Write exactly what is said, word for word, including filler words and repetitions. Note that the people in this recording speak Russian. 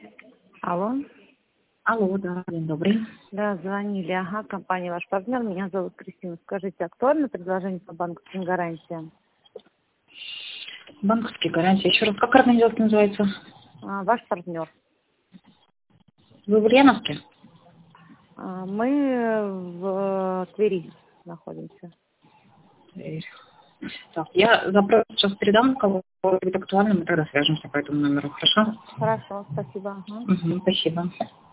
Алло. Алло, да, день добрый. Да, звонили. Ага, компания «Ваш партнер». Меня зовут Кристина. Скажите, актуально предложение по банковским гарантиям? Банковские гарантии. Еще раз, как организация называется? А, ваш партнер. Вы в Ульяновске? А, мы в Твери находимся. Тверь. Так, я запрос сейчас передам, кого будет актуально, мы тогда свяжемся по этому номеру, хорошо? Хорошо, спасибо. Ага. Угу, спасибо.